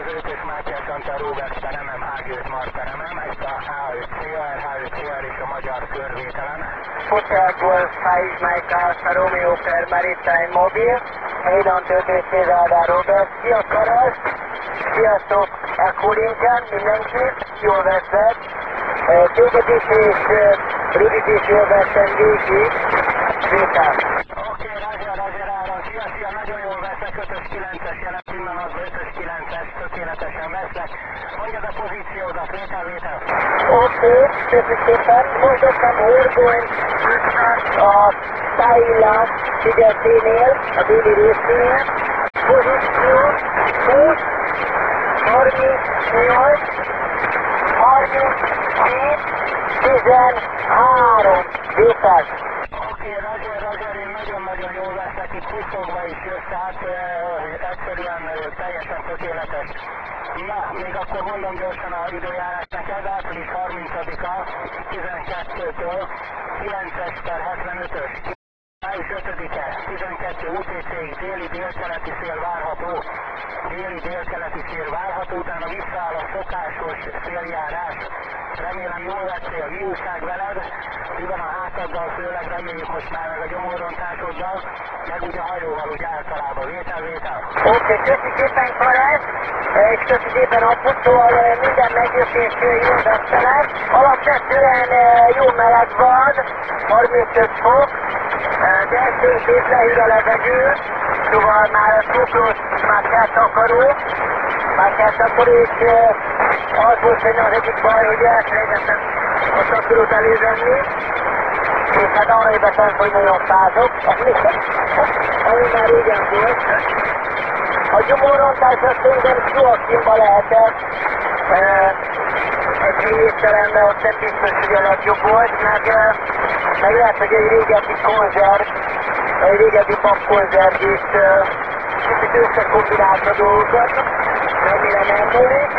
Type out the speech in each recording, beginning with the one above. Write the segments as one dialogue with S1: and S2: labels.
S1: 5-ös Mátyás Antal Róbert peremem, H5 Mar peremem, ezt a H5CR, H5CR és a magyar körvételen.
S2: Hotel Golf 5 Mike Alfa Romeo per Maritime Mobil, Hédan töltésé Radar Robert, szia Karas, sziasztok, Echo Lincoln, mindenki, jól veszed, téged is és Rudit is jól veszem végig, Vétel.
S1: Oké, Roger, Áron, szia, nagyon jól veszek, 5-ös 9-es jelen pillanatban, 5-ös 9-es, tökéletesen veszek. Mondjad a pozíciódat, vétel.
S2: Oké, köszönjük szépen, most dobtam Horgony a Tailla szigeténél, a déli részénél, pozíció 20, 38, 37, 13, vétel.
S1: Oké, Roger, én nagyon-nagyon jól veszek, itt 20-ba is jössz, tehát egyszerűen teljesen tökéletes. Na, még akkor mondom gyorsan az időjárás neked, április 30-a, 12-től 9-es per 75-ös. Május 5-e, 12 UTC-ig déli délkeleti szél várható, utána visszaáll a szokásos széljárás. Remélem jól vettél, mi újság veled, mi van a hátaddal, főleg reméljük most már meg a gyomorrontásoddal, meg ugye hajóval úgy általában, vétel.
S2: Oké, köszi szépen Karás, és köszi szépen Aput, szóval minden megjött és jól vesztelek. Alapvetően jó meleg van, 35 fok, de szép lehűl a levegő, szóval már a cukros már kell takaró, és az volt az egyik baj, hogy elfelejtettem a takarót elővenni, és hát arra ébredtem, hogy nagyon fázok, ami már régen volt. A gyomorrontás azt szerintem Joachimba lehetett, egy étteremben, ott nem biztos, hogy a legjobb volt, meg lehet, hogy egy régebbi konzerv, egy régebbi babkonzerv is kicsit összekombinált a dolgokat, remélem elmúlik.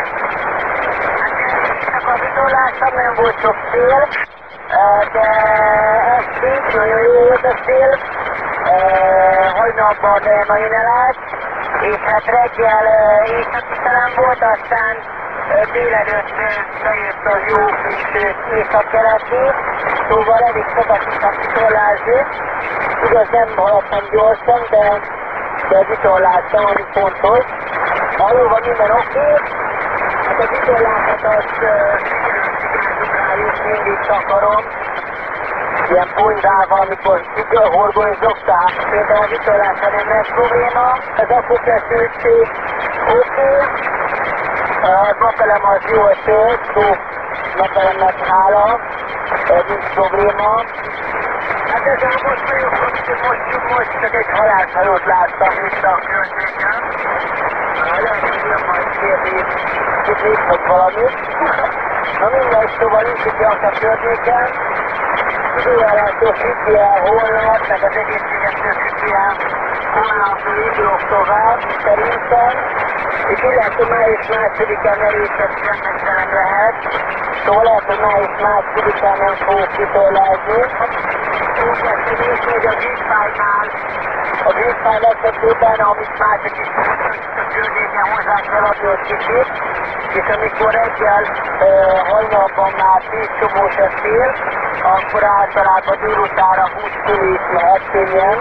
S2: Hát a vitorlásban nem volt sok szél, de estig nagyon jó volt a szél, hajnalban nagyon elállt, és hát reggel északvitelem volt, aztán délelőtt bejött az jó kis északkeleti, szóval elég sokat tudtam vitorlázni. Igaz, nem haladtam gyorsan, de vitorláztam, ami fontos. Valóban minden oké. Hát a vitorlázat azt rájuk mindig takarom. Ilyen ponyvával, amikor horgonyzogták, például a vitorlázat nem lesz probléma. Az akukeszültség oké. A napelem az jól tölt, szó napelemnek hála, nincs probléma. Hát ezzel most vagyok, most csak egy halálhajót láttam itt a környéken. Lehet, hogy jön majd kérdés, vagy valamit. Na mindegy, szóval nincs itt a környéken. Időjárástól függően holnap, meg az egészségettől függően holnaptól indulok tovább, szerintem. És illetve, hogy május 2-án erősebb csendestelem lehet. Szóval lehet, hogy május 2-án nem fogok vitorlázni. Úgy lesz, hogy nézni, hogy a vízfájnál, a vízfájl esetében, amit már csak is a környéken hozzá kell adni egy kicsit, és amikor reggel hajnalban már 10 csomós a szél, akkor általában délutára 20 fölé is lehet könnyen.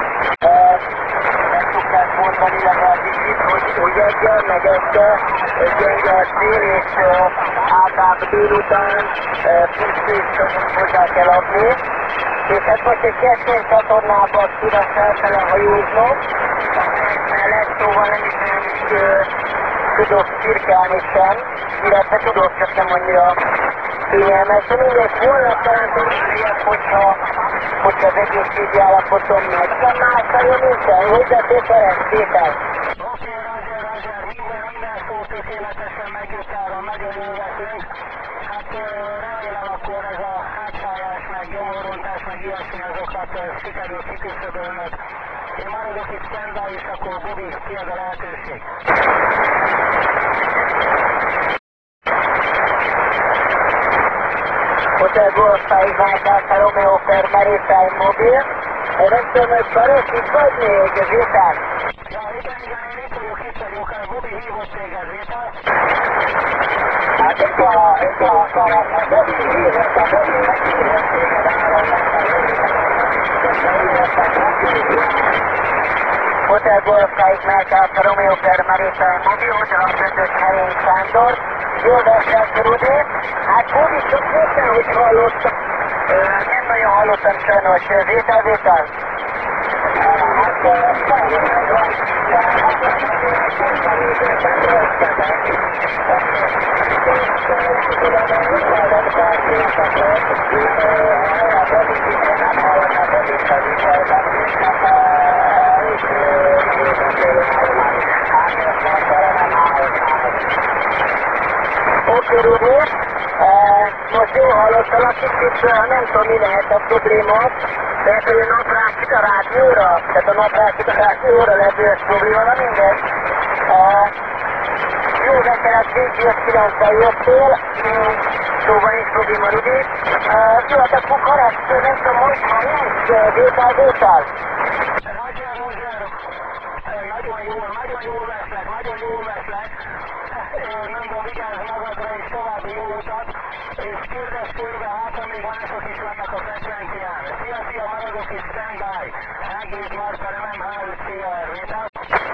S2: Meg szokták mondani legalábbis itt, hogy reggel, meg este gyenge a szél, és általában délután 20 fölé is hozzá kell adni. És hát most egy kettős csatornában tudom felfele hajóznom, mellett, szóval nem is tudok cirkálni sem, illetve tudok, csak nem annyira kényelmes. De mindegy, holnap talán tudjuk ilyet, hogyha az egészségi állapotom meg. Nem más nagyon nincsen, hozzátér Ferenc,
S1: Oké, Roger, minden szó tökéletesen megjött arra, nagyon jól veszünk. Hát remélem akkor ez a hátfájás, meg gyomorrontás, meg ilyesmi azokat sikerül kiküszöbölnöd. Én maradok itt standby, és akkor Bobby, tiéd a lehetőség.
S2: Hotel Golf 5 Mike Alfa Romeo per Maritime Mobil. Nem tudom, hogy Karos itt vagy még, Vétel?
S1: Ja, igen, én itt vagyok, Bobby hívott téged, Vétel?
S2: Hotel Golf Kite Márta Alfa Romeo per Maritime Mobil, Hotel Alföldös Herény Sándor, jól veszett Rudi. Hát Rudi csak mondta, hogy hallottam. Nem nagyon hallottam sajnos, Vétel. Oké, Rudi, most jól hallottalak, kicsit nem tudom, mi lehet a probléma, lehet, hogy a nap rácsik a rádióra, tehát a nap rácsik a rádióra lehetős probléma, na mindegy. Jó vetelet, Végzőt 9-en jöttél, szóval nincs probléma, Rudi. Jó, hát akkor Karesz, nem tudom, hogy hallják, Vétel.
S1: Nagyon jól veszlek. Mondom, vigyázz magadra és további jó utat, és kérdezz körbe, hát amíg mások is vannak a frekvencián. Szia, maradok is, standby. Ágész Marta, nem hálít, szia, Ervétel.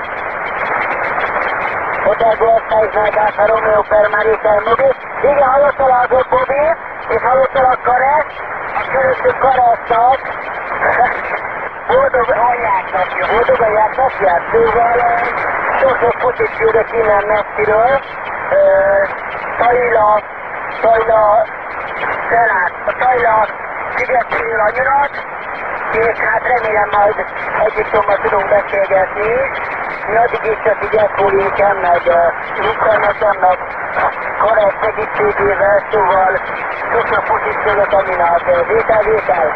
S2: Hotel Golf Kite Márta Alfa Romeo per Maritime Mobil. Igen, hallottalak a Bobby, és hallottalak Karesz, a köröttük Karesznak. Boldog anyák napját, szóval sok fotit küldök innen messziről. Tajla szigetéről anyarat, és hát remélem majd Egyiptomban tudunk beszélgetni is. Mi addig is csak így Eszkóléken, meg interneten, meg Karesz segítségével, szóval sok fotit küldök aminak. Vétel.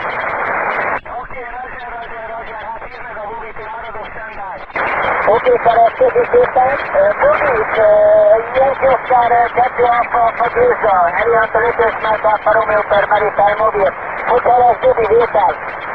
S2: Oké, Karesz, köszönjük szépen. Bobby, Yankee Oscar 2 Alfa Géza, Heliantal 5-ös Márta Alfa Romeo per Maritime Mobil. Hotel lesz, Bobby, Vétel.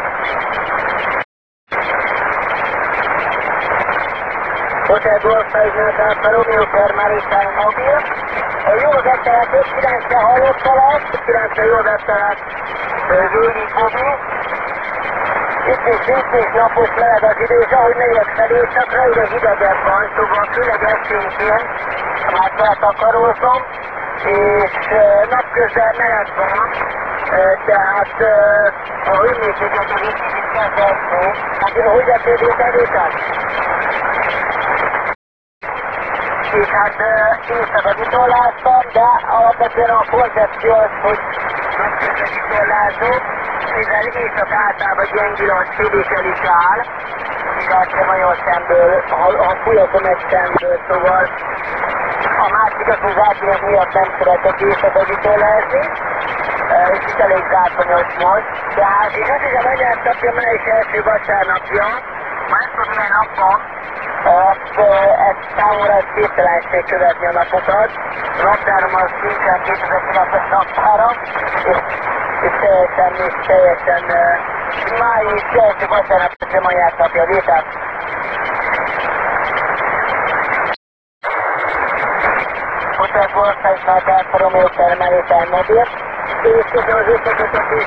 S2: Hotel Golf Kite Márta Alfa Romeo per Maritime Mobil. Jó vettelet, 5-9-re hallottalak, 5-9-re jó vettelet, végig Bobby. Itt is napos meleg az idő, és ahogy megyek felé, csak rajta hidegebb van, szóval főleg esténként már feltakarózom, és napközben meleg van, tehát a hőmérséklet az itt is kezd esni. Hát hogy esődik egészen? És hát éjszaka vitorláztam, de alapvetően a koncepció az, hogy napközben vitorlázok, mivel éjszak általában gyengül a széléssel is áll, illetve nagyon szemből, ha fújatom egy szemből, szóval a másik az, hogy zártányok miatt nem szeretek éjszaka vitorlázni, és itt elég zártányos most, de hát én azt hiszem, anyás napja, május első vasárnapja, ma nem tudom milyen nap van, ez számomra egy képtelenség követni a napokat. A naptárom az nincsen 2009-es naptáram, és teljesen május első vasárnap sem anyás napja, Vétel. Hotel Golf Kite Márta Alfa Romeo per Maritime Mobil. És köszönöm az összeköttetést,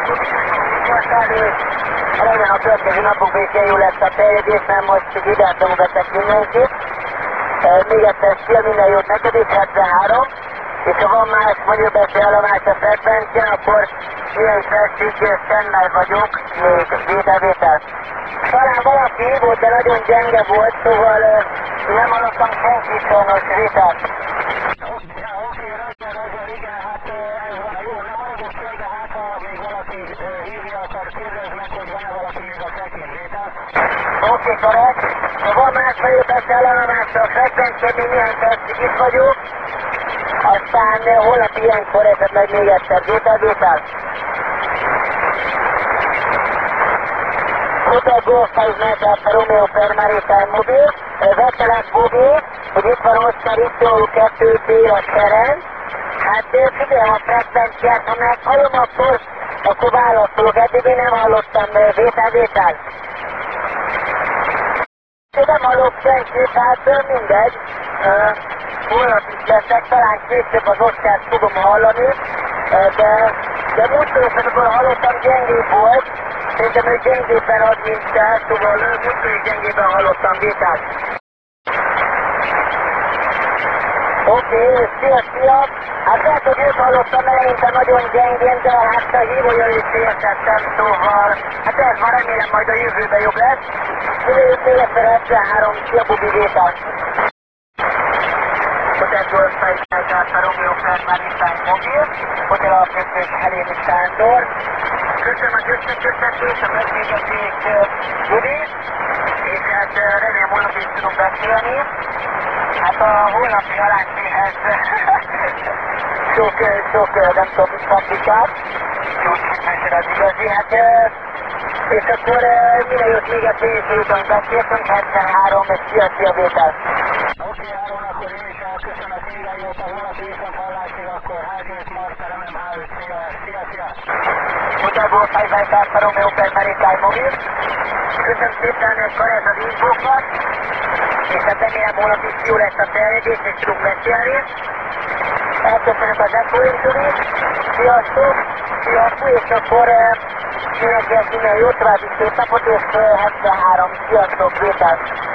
S2: és legyen a következő napokban is ilyen jó lesz a terjedés, mert most videót veszek mindenkit. Még egyszer szia, minden jót neked is, 73. És ha van más magyarbeszél állomás a frekvencián, akkor ilyen felség, standby vagyok, még Vétel. Talán valaki hívott, de nagyon gyenge volt, szóval nem hallottam senkit sajnos, Vétel. Oké, Karesz, ha van másfél beszél állomásra a frekvencián, még néhány percig itt vagyok, aztán holnap ilyenkor esetleg még egyszer. Vétel. Hotel Golf Kite Márta Alfa Romeo per Maritime Mobil. Vettelek Bobby, hogy itt van Oscar Iszoló 2 Béla Ferenc. Hát figyelj a frekvenciát, ha meghallom, akkor válaszolok. Eddig én nem hallottam. Vétel. Én nem hallok senkit, hát mindegy. holnap is leszek, talán később az Oscárt fogom hallani, de múltkor hallottam, gyengébb volt, szerintem ő gyengébben ad, mint te, szóval múltkor is gyengébben hallottam Vétát. Oké, szia! Hát lehet, hogy őt hallottam eleinte nagyon gyengén, de hát a hívója is értettem, szóval hát ez van, remélem majd a jövőben jobb lesz. Jövőjük még egyszer 73, szia Bubi Vétát! Hotel Golf 5 Alfa Romeo Flight Maritime Mobil, Hotel Alapkezdős Heléni Sándor. Köszönöm az összeköttetést, a beszélgetést, Bubi, és hát remélem holnap is tudunk beszélni. Hát a holnapi alánykéhez sok nem tudom, komplikát, sok képesen az igazi, hát és akkor mire jött még a tényleg, amit beszéltünk, 73, és szia Vétát!
S1: Oké, Áron, akkor én is elköszönöm az irányot, a holnapi viszont hallásig, akkor Házsét Marcel, MM5, szia!
S2: Hotel Golf 5 Alfa Romeo Flight Maritime Mobil. Köszönöm szépen Karez az infókat, és hát remélem holnap is jó lesz a terjedés, és tudunk beszélni. Elköszönök az Echo-től is. Sziasztok, és akkor mindenkinek minden jó további szép napot, és 73, sziasztok, Vétát!